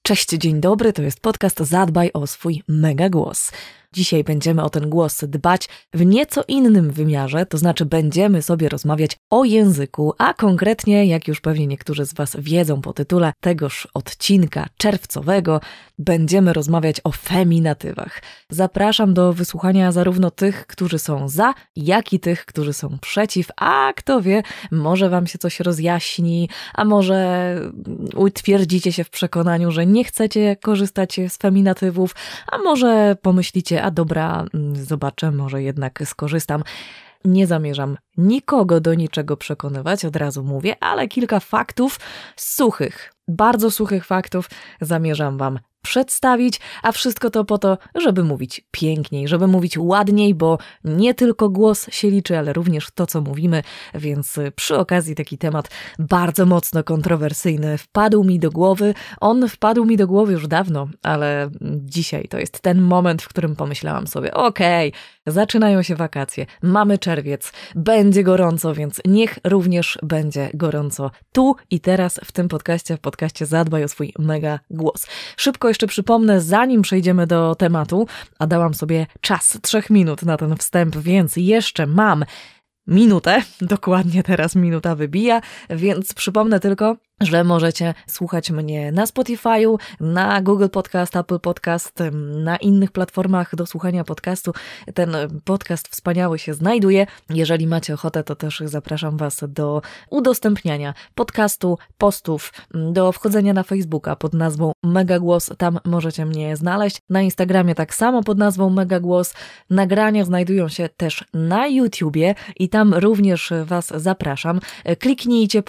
Cześć, dzień dobry, to jest podcast Zadbaj o swój mega głos. Dzisiaj będziemy o ten głos dbać w nieco innym wymiarze, to znaczy będziemy sobie rozmawiać o języku, a konkretnie, jak już pewnie niektórzy z Was wiedzą po tytule tegoż odcinka czerwcowego, będziemy rozmawiać o feminatywach. Zapraszam do wysłuchania zarówno tych, którzy są za, jak i tych, którzy są przeciw, a kto wie, może Wam się coś rozjaśni, a może utwierdzicie się w przekonaniu, że nie chcecie korzystać z feminatywów, a może pomyślicie, a dobra, zobaczę, może jednak skorzystam. Nie zamierzam nikogo do niczego przekonywać, od razu mówię, ale kilka faktów suchych, bardzo suchych faktów zamierzam Wam przedstawić, a wszystko to po to, żeby mówić piękniej, żeby mówić ładniej, bo nie tylko głos się liczy, ale również to, co mówimy, więc przy okazji taki temat bardzo mocno kontrowersyjny wpadł mi do głowy. On wpadł mi do głowy już dawno, ale dzisiaj to jest ten moment, w którym pomyślałam sobie, okej, zaczynają się wakacje, mamy czerwiec, będzie gorąco, więc niech również będzie gorąco tu i teraz w tym podcaście, w podcaście Zadbaj o swój mega głos. Szybko jeszcze przypomnę, zanim przejdziemy do tematu, a dałam sobie czas 3 minut na ten wstęp, więc jeszcze mam minutę, dokładnie teraz minuta wybija, więc przypomnę tylko, że możecie słuchać mnie na Spotify'u, na Google Podcast, Apple Podcast, na innych platformach do słuchania podcastu. Ten podcast wspaniały się znajduje. Jeżeli macie ochotę, to też zapraszam Was do udostępniania podcastu, postów, do wchodzenia na Facebooka pod nazwą Megagłos. Tam możecie mnie znaleźć. Na Instagramie tak samo pod nazwą Megagłos. Nagrania znajdują się też na YouTubie i tam również Was zapraszam. Kliknijcie,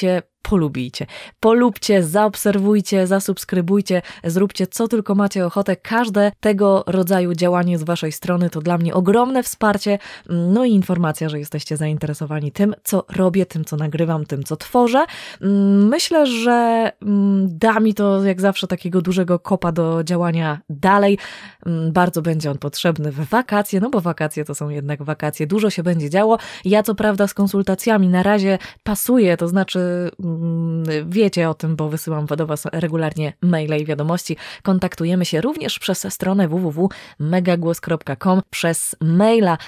polubcie, zaobserwujcie, zasubskrybujcie, zróbcie co tylko macie ochotę. Każde tego rodzaju działanie z Waszej strony to dla mnie ogromne wsparcie, no i informacja, że jesteście zainteresowani tym, co robię, tym, co nagrywam, tym, co tworzę. Myślę, że da mi to jak zawsze takiego dużego kopa do działania dalej. Bardzo będzie on potrzebny w wakacje, no bo wakacje to są jednak wakacje, dużo się będzie działo. Ja co prawda z konsultacjami na razie pasuję, to znaczy wiecie o tym, bo wysyłam do Was regularnie maile i wiadomości. Kontaktujemy się również przez stronę www.megagłos.com, przez maila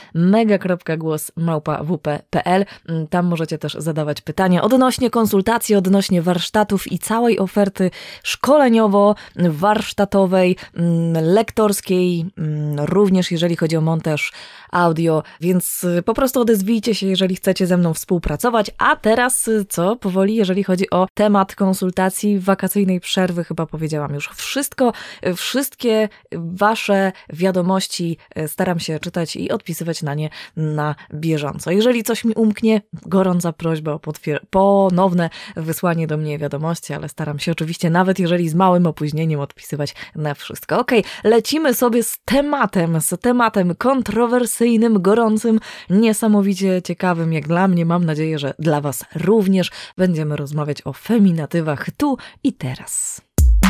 mega.głos@wp.pl. Tam możecie też zadawać pytania odnośnie konsultacji, odnośnie warsztatów i całej oferty szkoleniowo-warsztatowej, lektorskiej, również jeżeli chodzi o montaż audio, więc po prostu odezwijcie się, jeżeli chcecie ze mną współpracować. A teraz powoli, jeżeli chodzi o temat konsultacji wakacyjnej przerwy, chyba powiedziałam już wszystko. Wszystkie Wasze wiadomości staram się czytać i odpisywać na nie na bieżąco. Jeżeli coś mi umknie, gorąca prośba o ponowne wysłanie do mnie wiadomości, ale staram się oczywiście, nawet jeżeli z małym opóźnieniem, odpisywać na wszystko. Okej, lecimy sobie z tematem kontrowersyjnym, gorącym, niesamowicie ciekawym, jak dla mnie, mam nadzieję, że dla Was również. Będziemy rozmawiać o feminatywach tu i teraz.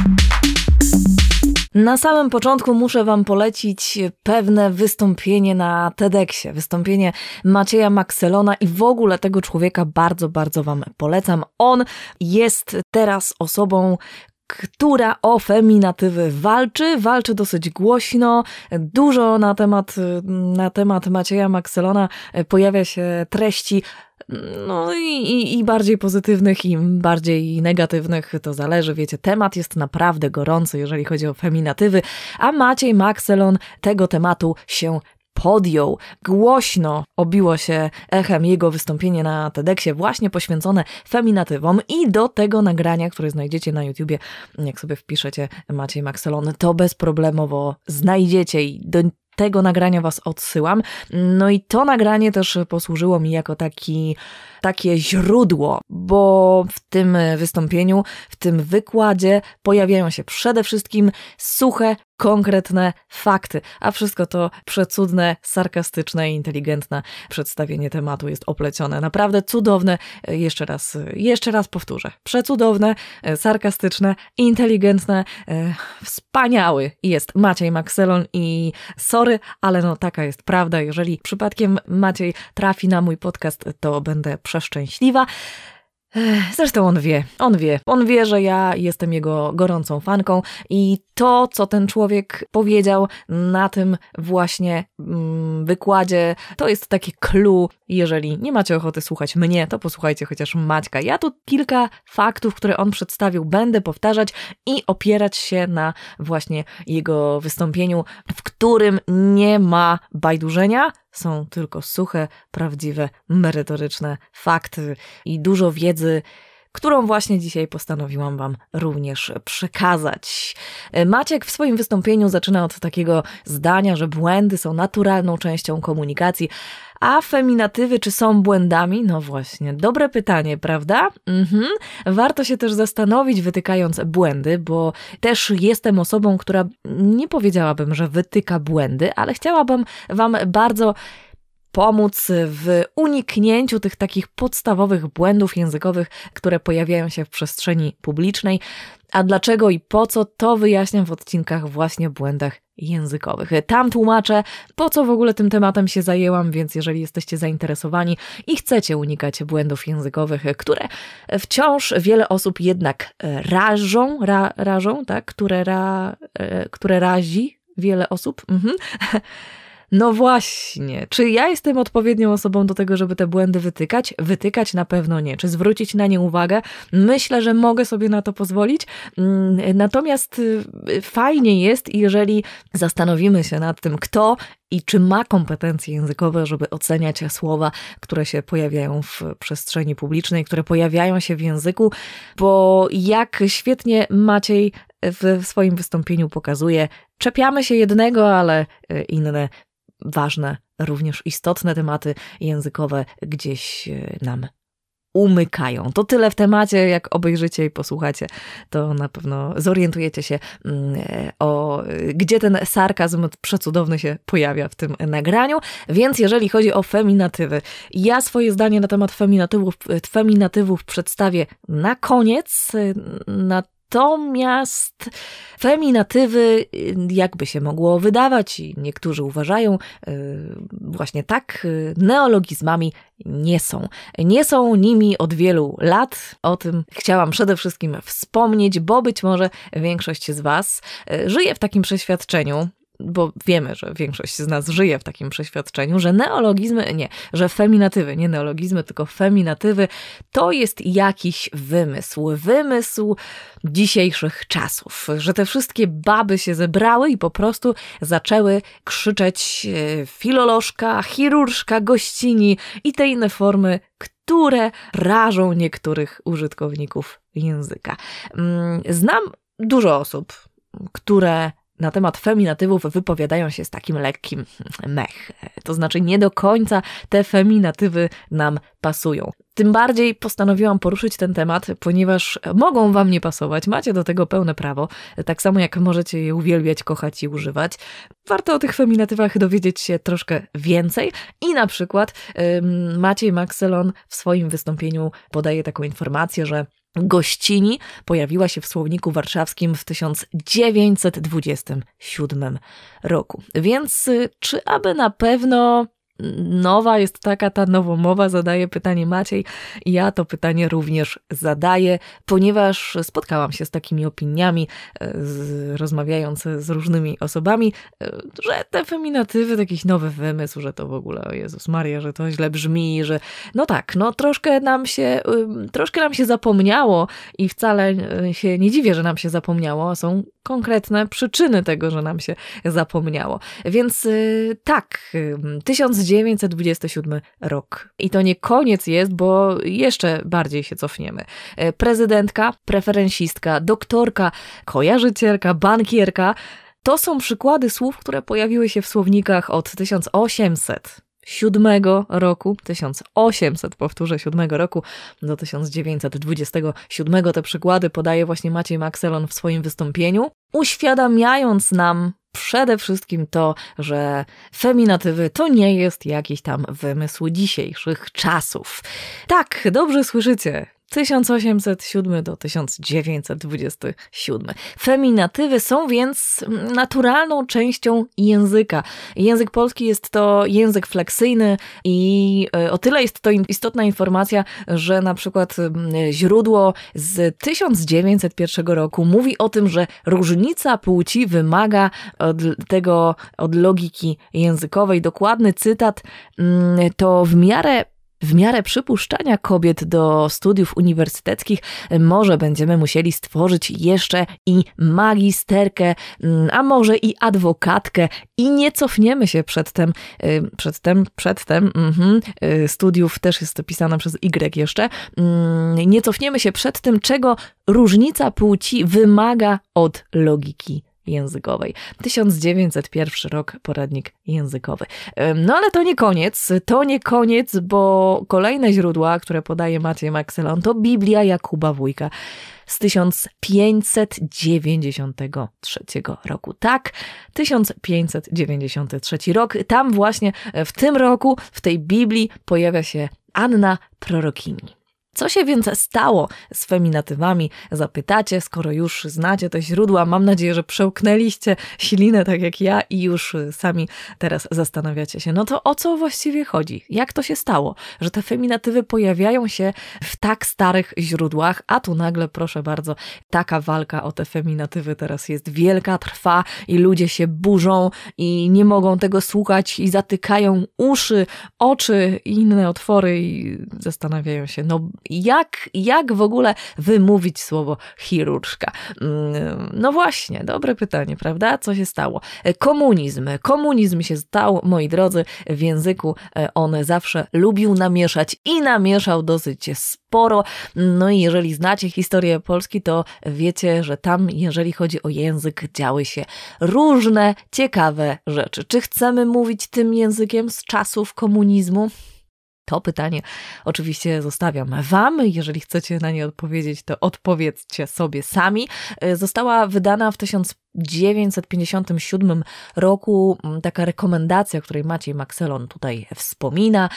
Na samym początku muszę Wam polecić pewne wystąpienie na TEDxie, wystąpienie Macieja Makselona i w ogóle tego człowieka bardzo, bardzo Wam polecam. On jest teraz osobą, która o feminatywy walczy dosyć głośno. Dużo na temat Macieja Makselona pojawia się treści, no i bardziej pozytywnych, i bardziej negatywnych, to zależy, wiecie, temat jest naprawdę gorący, jeżeli chodzi o feminatywy, a Maciej Makselon tego tematu się podjął. Głośno obiło się echem jego wystąpienie na TEDxie właśnie poświęcone feminatywom i do tego nagrania, które znajdziecie na YouTubie, jak sobie wpiszecie Maciej Makselon, to bezproblemowo znajdziecie i do tego nagrania Was odsyłam. No i to nagranie też posłużyło mi jako takie źródło, bo w tym wystąpieniu, w tym wykładzie pojawiają się przede wszystkim suche, konkretne fakty, a wszystko to przecudne, sarkastyczne i inteligentne przedstawienie tematu jest oplecione. Naprawdę cudowne, jeszcze raz powtórzę, przecudowne, sarkastyczne, inteligentne, wspaniały jest Maciej Makselon i sorry, ale no taka jest prawda. Jeżeli przypadkiem Maciej trafi na mój podcast, to będę przeszczęśliwa. Zresztą on wie, że ja jestem jego gorącą fanką i to, co ten człowiek powiedział na tym właśnie wykładzie, to jest takie clue. Jeżeli nie macie ochoty słuchać mnie, to posłuchajcie chociaż Maćka. Ja tu kilka faktów, które on przedstawił, będę powtarzać i opierać się na właśnie jego wystąpieniu, w którym nie ma bajdurzenia, są tylko suche, prawdziwe, merytoryczne fakty i dużo wiedzy, którą właśnie dzisiaj postanowiłam Wam również przekazać. Maciek w swoim wystąpieniu zaczyna od takiego zdania, że błędy są naturalną częścią komunikacji, a feminatywy czy są błędami? No właśnie, dobre pytanie, prawda? Warto się też zastanowić, wytykając błędy, bo też jestem osobą, która nie powiedziałabym, że wytyka błędy, ale chciałabym Wam bardzo pomóc w uniknięciu tych takich podstawowych błędów językowych, które pojawiają się w przestrzeni publicznej. A dlaczego i po co, to wyjaśniam w odcinkach właśnie o błędach językowych. Tam tłumaczę, po co w ogóle tym tematem się zajęłam, więc jeżeli jesteście zainteresowani i chcecie unikać błędów językowych, które wciąż wiele osób jednak rażą, tak? Które razi wiele osób. No właśnie, czy ja jestem odpowiednią osobą do tego, żeby te błędy wytykać? Wytykać na pewno nie. Czy zwrócić na nie uwagę? Myślę, że mogę sobie na to pozwolić. Natomiast fajnie jest, jeżeli zastanowimy się nad tym, kto i czy ma kompetencje językowe, żeby oceniać słowa, które się pojawiają w przestrzeni publicznej, które pojawiają się w języku, bo jak świetnie Maciej w swoim wystąpieniu pokazuje, czepiamy się jednego, ale inne ważne, również istotne tematy językowe gdzieś nam umykają. To tyle w temacie, jak obejrzycie i posłuchacie, to na pewno zorientujecie się, gdzie ten sarkazm przecudowny się pojawia w tym nagraniu. Więc jeżeli chodzi o feminatywy, ja swoje zdanie na temat feminatywów przedstawię na koniec, natomiast feminatywy, jakby się mogło wydawać i niektórzy uważają, właśnie tak, neologizmami nie są. Nie są nimi od wielu lat. O tym chciałam przede wszystkim wspomnieć, bo być może większość z Was żyje w takim przeświadczeniu, bo wiemy, że większość z nas żyje w takim przeświadczeniu, że że feminatywy, nie neologizmy, tylko feminatywy to jest jakiś wymysł dzisiejszych czasów, że te wszystkie baby się zebrały i po prostu zaczęły krzyczeć filolożka, chirurżka, gościni i te inne formy, które rażą niektórych użytkowników języka. Znam dużo osób, które na temat feminatywów wypowiadają się z takim lekkim mech. To znaczy nie do końca te feminatywy nam pasują. Tym bardziej postanowiłam poruszyć ten temat, ponieważ mogą Wam nie pasować, macie do tego pełne prawo, tak samo jak możecie je uwielbiać, kochać i używać. Warto o tych feminatywach dowiedzieć się troszkę więcej i na przykład Maciej Makselon w swoim wystąpieniu podaje taką informację, że gościni pojawiła się w słowniku warszawskim w 1927 roku. Więc czy aby na pewno nowa jest taka ta nowomowa, zadaje pytanie Maciej. Ja to pytanie również zadaję, ponieważ spotkałam się z takimi opiniami, rozmawiając z różnymi osobami, że te feminatywy to jakiś nowy wymysł, że to w ogóle, o Jezus Maria, że to źle brzmi, że no tak, no troszkę nam się zapomniało i wcale się nie dziwię, że nam się zapomniało, są konkretne przyczyny tego, że nam się zapomniało. Więc tak, 1927 rok. I to nie koniec jest, bo jeszcze bardziej się cofniemy. Prezydentka, preferencjistka, doktorka, kojarzycielka, bankierka to są przykłady słów, które pojawiły się w słownikach od 1807 roku, 1807 roku do 1927. Te przykłady podaje właśnie Maciej Makselon w swoim wystąpieniu, uświadamiając nam przede wszystkim to, że feminatywy to nie jest jakiś tam wymysł dzisiejszych czasów. Tak, dobrze słyszycie. 1807 do 1927. Feminatywy są więc naturalną częścią języka. Język polski jest to język fleksyjny i o tyle jest to istotna informacja, że na przykład źródło z 1901 roku mówi o tym, że różnica płci wymaga od logiki językowej. Dokładny cytat to w miarę przypuszczania kobiet do studiów uniwersyteckich może będziemy musieli stworzyć jeszcze i magisterkę, a może i adwokatkę i nie cofniemy się przedtem, studiów też jest to pisane przez Y jeszcze, nie cofniemy się przed tym, czego różnica płci wymaga od logiki językowej. 1901 rok, poradnik językowy. No ale to nie koniec, bo kolejne źródła, które podaje Maciej Makselon, to Biblia Jakuba Wójka z 1593 roku. Tak, 1593 rok. Tam właśnie w tym roku, w tej Biblii pojawia się Anna Prorokini. Co się więc stało z feminatywami, zapytacie, skoro już znacie te źródła. Mam nadzieję, że przełknęliście ślinę tak jak ja i już sami teraz zastanawiacie się, no to o co właściwie chodzi? Jak to się stało, że te feminatywy pojawiają się w tak starych źródłach, a tu nagle, proszę bardzo, taka walka o te feminatywy teraz jest wielka, trwa i ludzie się burzą i nie mogą tego słuchać i zatykają uszy, oczy i inne otwory i zastanawiają się, no jak w ogóle wymówić słowo chirurżka? No właśnie, dobre pytanie, prawda? Co się stało? Komunizm się stał, moi drodzy, w języku on zawsze lubił namieszać i namieszał dosyć sporo. No i jeżeli znacie historię Polski, to wiecie, że tam, jeżeli chodzi o język, działy się różne ciekawe rzeczy. Czy chcemy mówić tym językiem z czasów komunizmu? To pytanie oczywiście zostawiam wam. Jeżeli chcecie na nie odpowiedzieć, to odpowiedzcie sobie sami. Została wydana w 1957 roku taka rekomendacja, której Maciej Makselon tutaj wspomina,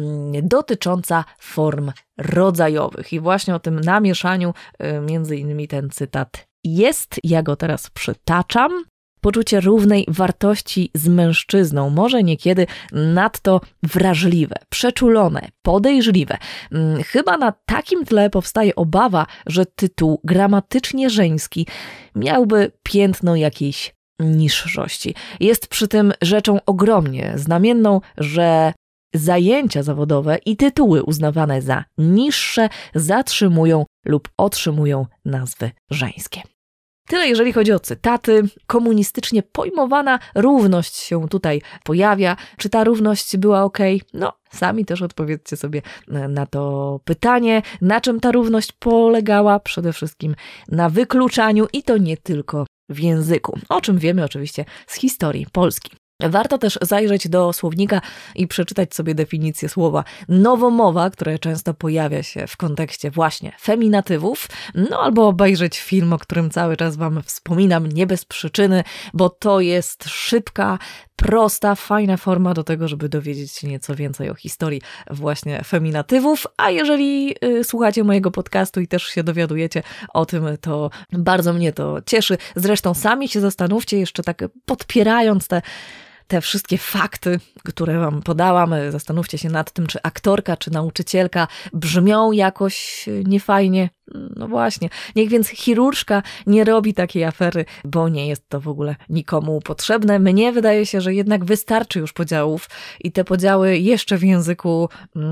dotycząca form rodzajowych. I właśnie o tym namieszaniu między innymi ten cytat jest. Ja go teraz przytaczam. Poczucie równej wartości z mężczyzną, może niekiedy nadto wrażliwe, przeczulone, podejrzliwe. Chyba na takim tle powstaje obawa, że tytuł gramatycznie żeński miałby piętno jakiejś niższości. Jest przy tym rzeczą ogromnie znamienną, że zajęcia zawodowe i tytuły uznawane za niższe zatrzymują lub otrzymują nazwy żeńskie. Tyle jeżeli chodzi o cytaty. Komunistycznie pojmowana równość się tutaj pojawia. Czy ta równość była okej? No, sami też odpowiedzcie sobie na to pytanie. Na czym ta równość polegała? Przede wszystkim na wykluczaniu i to nie tylko w języku, o czym wiemy oczywiście z historii Polski. Warto też zajrzeć do słownika i przeczytać sobie definicję słowa nowomowa, które często pojawia się w kontekście właśnie feminatywów, no albo obejrzeć film, o którym cały czas wam wspominam, nie bez przyczyny, bo to jest szybka, prosta, fajna forma do tego, żeby dowiedzieć się nieco więcej o historii właśnie feminatywów, a jeżeli słuchacie mojego podcastu i też się dowiadujecie o tym, to bardzo mnie to cieszy. Zresztą sami się zastanówcie, jeszcze tak podpierając te wszystkie fakty, które wam podałam, zastanówcie się nad tym, czy aktorka, czy nauczycielka brzmią jakoś niefajnie. No właśnie, niech więc chirurżka nie robi takiej afery, bo nie jest to w ogóle nikomu potrzebne. Mnie wydaje się, że jednak wystarczy już podziałów i te podziały jeszcze w języku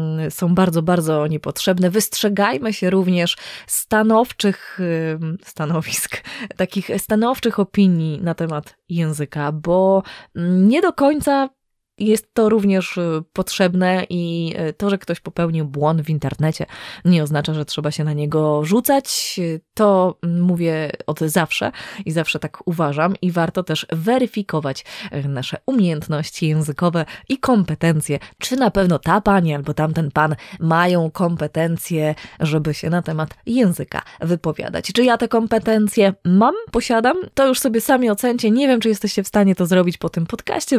są bardzo, bardzo niepotrzebne. Wystrzegajmy się również stanowczych stanowisk, takich stanowczych opinii na temat języka, bo nie do końca jest to również potrzebne i to, że ktoś popełnił błąd w internecie, nie oznacza, że trzeba się na niego rzucać. To mówię od zawsze i zawsze tak uważam i warto też weryfikować nasze umiejętności językowe i kompetencje. Czy na pewno ta pani albo tamten pan mają kompetencje, żeby się na temat języka wypowiadać. Czy ja te kompetencje mam, posiadam? To już sobie sami ocencie. Nie wiem, czy jesteście w stanie to zrobić po tym podcaście, bo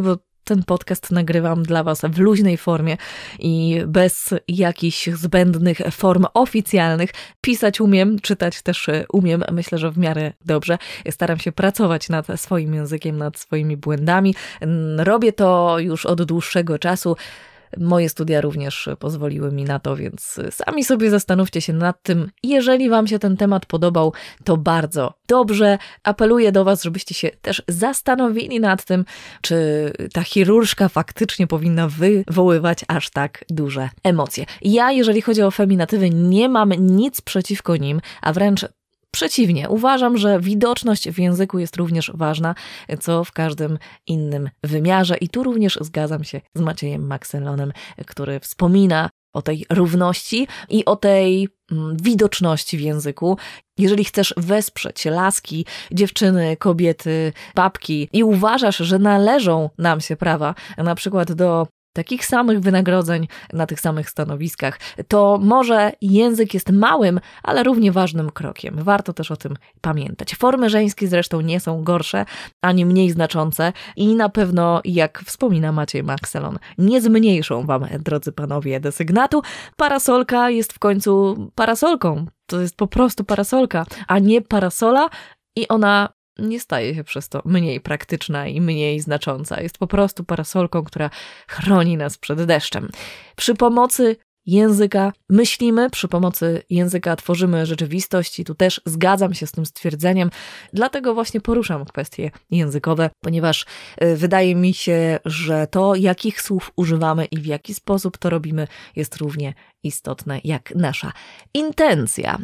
ten podcast nagrywam dla Was w luźnej formie i bez jakichś zbędnych form oficjalnych. Pisać umiem, czytać też umiem, myślę, że w miarę dobrze. Staram się pracować nad swoim językiem, nad swoimi błędami. Robię to już od dłuższego czasu. Moje studia również pozwoliły mi na to, więc sami sobie zastanówcie się nad tym. Jeżeli Wam się ten temat podobał, to bardzo dobrze. Apeluję do Was, żebyście się też zastanowili nad tym, czy ta chirurżka faktycznie powinna wywoływać aż tak duże emocje. Ja, jeżeli chodzi o feminatywy, nie mam nic przeciwko nim, a wręcz przeciwnie, uważam, że widoczność w języku jest również ważna, co w każdym innym wymiarze. I tu również zgadzam się z Maciejem Makselonem, który wspomina o tej równości i o tej widoczności w języku. Jeżeli chcesz wesprzeć laski, dziewczyny, kobiety, babki i uważasz, że należą nam się prawa, na przykład do takich samych wynagrodzeń na tych samych stanowiskach, to może język jest małym, ale równie ważnym krokiem. Warto też o tym pamiętać. Formy żeńskie zresztą nie są gorsze, ani mniej znaczące i na pewno, jak wspomina Maciej Makselon, nie zmniejszą Wam, drodzy panowie, desygnatu. Parasolka jest w końcu parasolką. To jest po prostu parasolka, a nie parasola i ona nie staje się przez to mniej praktyczna i mniej znacząca. Jest po prostu parasolką, która chroni nas przed deszczem. Przy pomocy języka myślimy, przy pomocy języka tworzymy rzeczywistość i tu też zgadzam się z tym stwierdzeniem. Dlatego właśnie poruszam kwestie językowe, ponieważ wydaje mi się, że to, jakich słów używamy i w jaki sposób to robimy, jest równie istotne jak nasza intencja.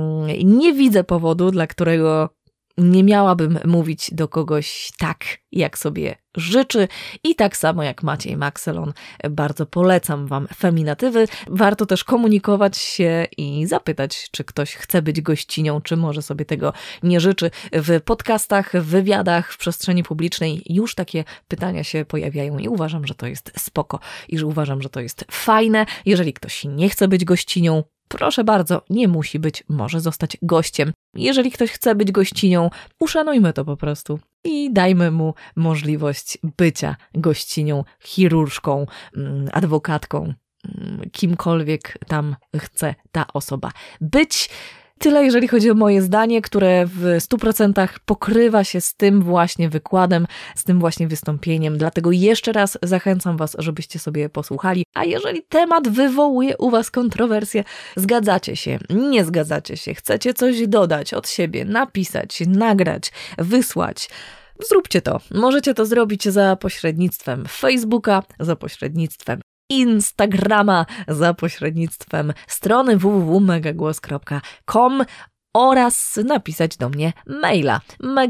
Nie widzę powodu, dla którego nie miałabym mówić do kogoś tak, jak sobie życzy i tak samo jak Maciej Makselon. Bardzo polecam Wam feminatywy. Warto też komunikować się i zapytać, czy ktoś chce być gościnią, czy może sobie tego nie życzy. W podcastach, w wywiadach, w przestrzeni publicznej już takie pytania się pojawiają i uważam, że to jest spoko i że uważam, że to jest fajne. Jeżeli ktoś nie chce być gościnią, proszę bardzo, nie musi być, może zostać gościem. Jeżeli ktoś chce być gościnią, uszanujmy to po prostu i dajmy mu możliwość bycia gościnią, chirurżką, adwokatką, kimkolwiek tam chce ta osoba być. Tyle, jeżeli chodzi o moje zdanie, które w 100% pokrywa się z tym właśnie wykładem, z tym właśnie wystąpieniem. Dlatego jeszcze raz zachęcam Was, żebyście sobie posłuchali. A jeżeli temat wywołuje u Was kontrowersje, zgadzacie się, nie zgadzacie się, chcecie coś dodać od siebie, napisać, nagrać, wysłać, zróbcie to. Możecie to zrobić za pośrednictwem Facebooka, za pośrednictwem Instagrama, za pośrednictwem strony www.megagłos.com oraz napisać do mnie maila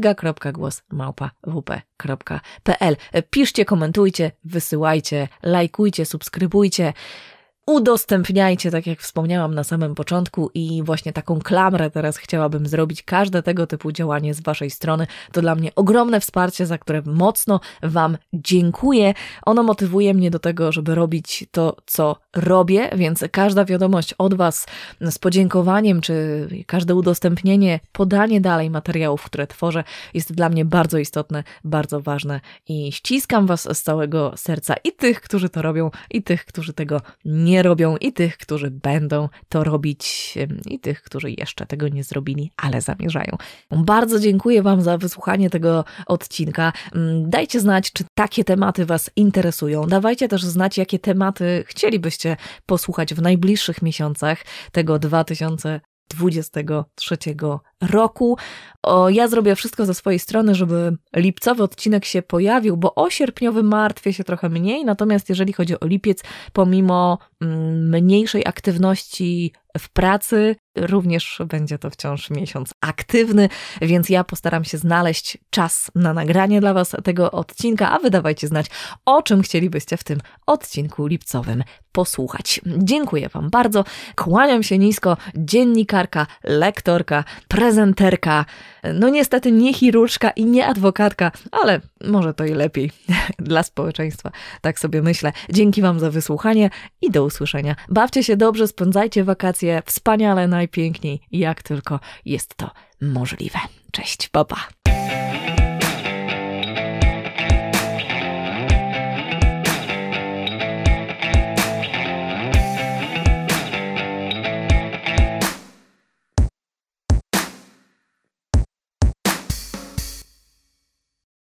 mega.głos@wp.pl. Piszcie, komentujcie, wysyłajcie, lajkujcie, subskrybujcie. Udostępniajcie, tak jak wspomniałam na samym początku i właśnie taką klamrę teraz chciałabym zrobić. Każde tego typu działanie z Waszej strony to dla mnie ogromne wsparcie, za które mocno Wam dziękuję. Ono motywuje mnie do tego, żeby robić to, co robię, więc każda wiadomość od Was z podziękowaniem, czy każde udostępnienie, podanie dalej materiałów, które tworzę, jest dla mnie bardzo istotne, bardzo ważne i ściskam Was z całego serca i tych, którzy to robią, i tych, którzy tego nie robią, i tych, którzy będą to robić, i tych, którzy jeszcze tego nie zrobili, ale zamierzają. Bardzo dziękuję Wam za wysłuchanie tego odcinka. Dajcie znać, czy takie tematy Was interesują. Dawajcie też znać, jakie tematy chcielibyście posłuchać w najbliższych miesiącach tego 2023 roku. Ja zrobię wszystko ze swojej strony, żeby lipcowy odcinek się pojawił, bo o sierpniowym martwię się trochę mniej, natomiast jeżeli chodzi o lipiec, pomimo mniejszej aktywności w pracy, również będzie to wciąż miesiąc aktywny, więc ja postaram się znaleźć czas na nagranie dla Was tego odcinka, a Wy dawajcie znać, o czym chcielibyście w tym odcinku lipcowym posłuchać. Dziękuję Wam bardzo, kłaniam się nisko, dziennikarka, lektorka, prezenterka, no niestety nie chirurżka i nie adwokatka, ale może to i lepiej dla społeczeństwa, tak sobie myślę. Dzięki Wam za wysłuchanie i do usłyszenia. Bawcie się dobrze, spędzajcie wakacje wspaniale, najpiękniej, jak tylko jest to możliwe. Cześć, pa, pa.